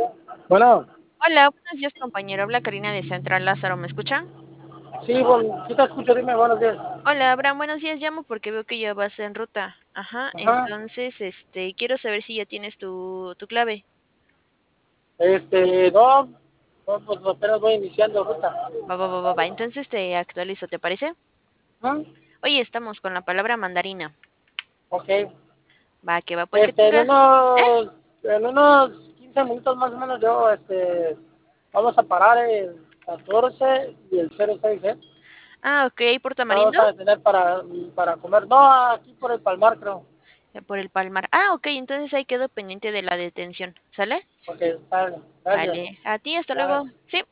Bueno, Hola, buenos días, compañero. Habla Karina de Central Lázaro, ¿me escucha? sí, bueno, sí te escucho, dime, buenos días. Hola, Abraham, buenos días. Llamo porque veo que ya vas en ruta. Ajá, Ajá, entonces, quiero saber si ya tienes tu clave. no, no, pues apenas voy iniciando ruta. Va. Entonces te actualizo, ¿te parece? Ajá, Hoy estamos con la palabra mandarina. ok. Va, que va, pues que En tengas. ¿Eh? unos 15 minutos más o menos yo, vamos a parar el 14 y el 06, ¿eh? Ah, ok, por Vamos Tamarindo, a detener para comer. No, aquí por el Palmar, creo. por el Palmar. Ah, ok, entonces ahí quedo pendiente de la detención. ¿Sale? Ok, está bien, gracias. Vale, a ti, hasta luego. Bye. Sí.